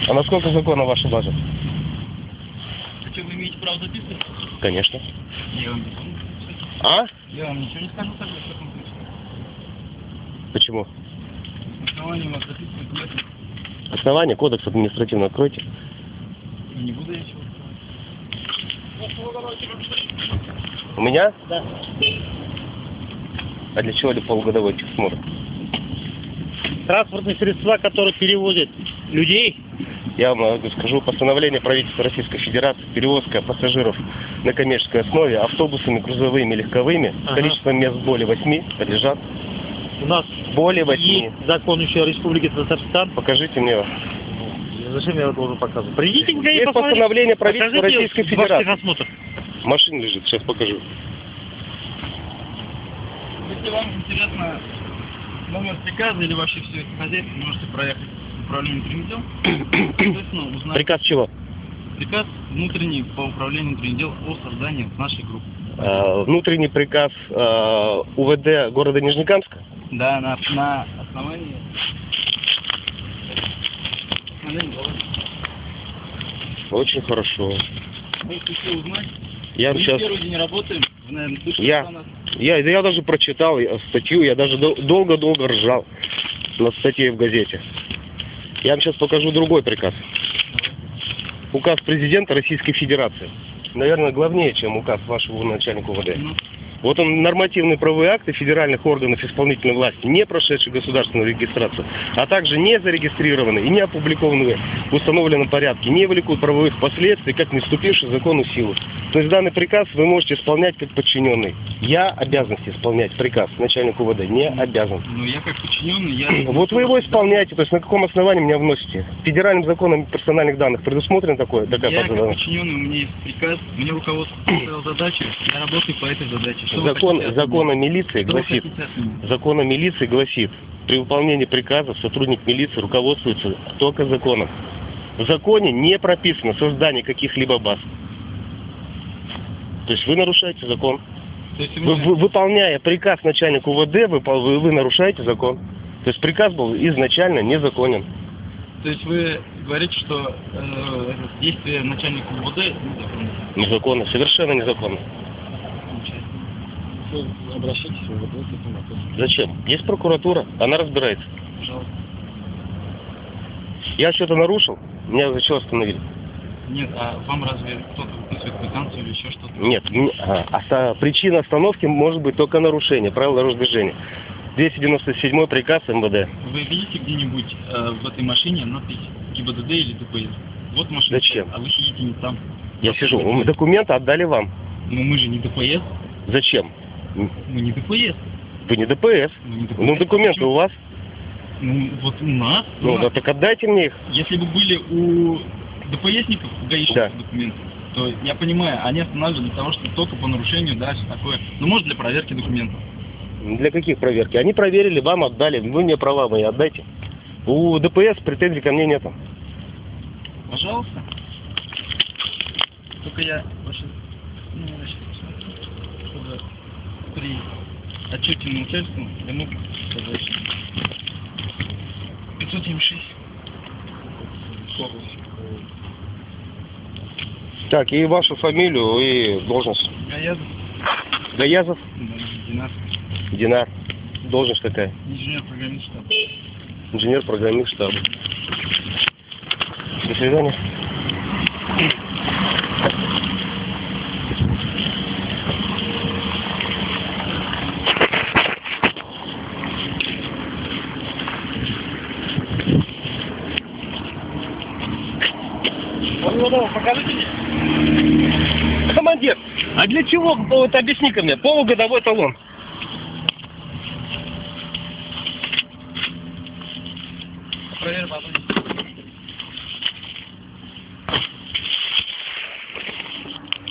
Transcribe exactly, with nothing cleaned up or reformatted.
А насколько законна ваша база? А что, вы имеете право записывать? Конечно. Я вам не скажу. А? Я вам ничего не скажу тогда, в таком случае. Почему? Основания у вас записывать нет. Основание, кодекс административный откройте. Не буду я чего сказать. У меня? Да. А для чего ли полугодовой техосмотр? Транспортные средства, которые перевозят людей. Я вам скажу, постановление правительства Российской Федерации, перевозка пассажиров на коммерческой основе автобусами, грузовыми, легковыми, ага. Количеством мест более восьми подлежат. У нас более восьми. Есть закон еще Республики Татарстан. Покажите мне его. Зачем я его должен показывать? Придите к Есть постановление правительства Российской Федерации. Техосмотр. Машина лежит, сейчас покажу. Если вам интересно номер приказа или вообще все это хозяйство, можете проехать в управление внутренних дел. Узнать. Приказ чего? Приказ внутренний по управлению внутренних дел о создании нашей группы. А, внутренний приказ а, УВД города Нижнекамска? Да, на, на основании... Очень хорошо. Вы хотите узнать? Я Мы сейчас... первый день работаем, вы, наверное, слышали я... о нас? Я, я даже прочитал статью, я даже долго-долго ржал над статьей в газете. Я вам сейчас покажу другой приказ. Указ президента Российской Федерации. Наверное, главнее, чем указ вашего начальника УВД. Ну. Вот он, нормативные правовые акты федеральных органов исполнительной власти, не прошедшие государственную регистрацию, а также не зарегистрированные и не опубликованные в установленном порядке, не влекут правовых последствий, как не вступивший в законную силу. То есть данный приказ вы можете исполнять как подчиненный. Я обязанности исполнять приказ начальника УВД не обязан. Ну я как подчиненный, я... Вот вы его исполняете, то есть на каком основании меня вносите? Федеральным законом персональных данных предусмотрено такое? Такая я база? как подчиненный, у меня есть приказ, мне руководство поставило задачу, я работаю по этой задаче. Что Закон, закон о милиции Что гласит, закон о милиции гласит, при выполнении приказов сотрудник милиции руководствуется только законом. В законе не прописано создание каких-либо баз. То есть вы нарушаете закон. То есть вы, вы, выполняя приказ начальника УВД, вы, вы, вы нарушаете закон. То есть приказ был изначально незаконен. То есть вы говорите, что э, действие начальника УВД незаконно? Незаконно, совершенно незаконно. Обращайтесь в УВД. Зачем? Есть прокуратура, она разбирается. Пожалуйста. Я что-то нарушил, меня за что остановили? Нет, а вам разве кто-то выписывает квитанцию или еще что-то? Нет, а, а, причина остановки может быть только нарушение правил дорожного движения. двести девяносто седьмой приказ МВД. Вы видите где-нибудь э, в этой машине надпись ГИБДД или ДПС? Вот машина. Зачем? А вы сидите не там. Я сижу. Мы документы отдали вам. Но мы же не ДПС. Зачем? Мы не ДПС. Вы не ДПС. Не ДПС. Ну документы Почему? у вас. Ну вот у нас. Ну у да, нас. так отдайте мне их. Если бы были у ДПСников, у гаишников да. документы, то я понимаю, они останавливают для того, чтобы только по нарушению, да, все такое. Ну может для проверки документов. Для каких проверки? Они проверили, вам отдали, вы мне права мои отдайте. У ДПС претензий ко мне нету. Пожалуйста. Только я ваши... Ну, значит, посмотрю, чтобы при отчете начальству я мог сказать, что пятьсот семьдесят шесть. Так, и вашу фамилию, и должность. Гаязов. Гаязов? Да, Динар. Динар. Должность какая? Инженер-программист штаба. Инженер-программист штаба. До свидания. Покажите мне. Командир, а для чего, вот объясни-ка мне, полугодовой талон? Проверь, пожалуйста.